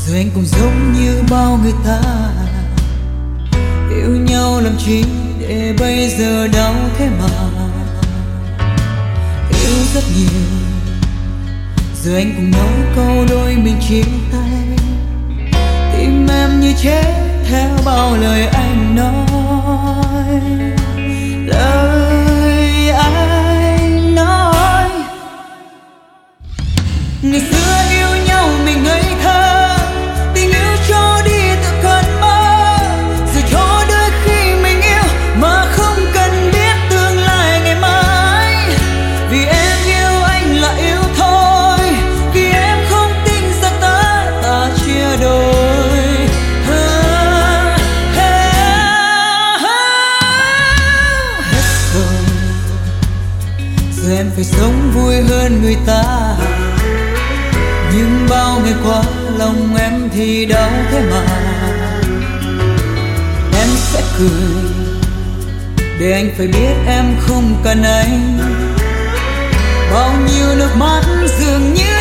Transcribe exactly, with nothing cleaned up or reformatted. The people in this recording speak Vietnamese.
Rồi anh cũng giống như bao người ta, yêu nhau làm chi để bây giờ đau thế mà. Yêu rất nhiều rồi anh cũng nói câu đôi mình chia tay. Tim em như chết theo bao lời anh nói. Lời anh nói ngày xưa yêu nhau mình ngây thơ, tình yêu cho đi tự cơn mơ, rồi cho đôi khi mình yêu mà không cần biết tương lai ngày mai. Vì em yêu anh là yêu thôi, vì em không tin rằng ta ta chia đôi. Hết rồi, giờ em phải sống vui hơn người ta. Nhưng bao ngày qua lòng em thì đau thế mà. Em sẽ cười để anh phải biết em không cần anh. Bao nhiêu nước mắt dường như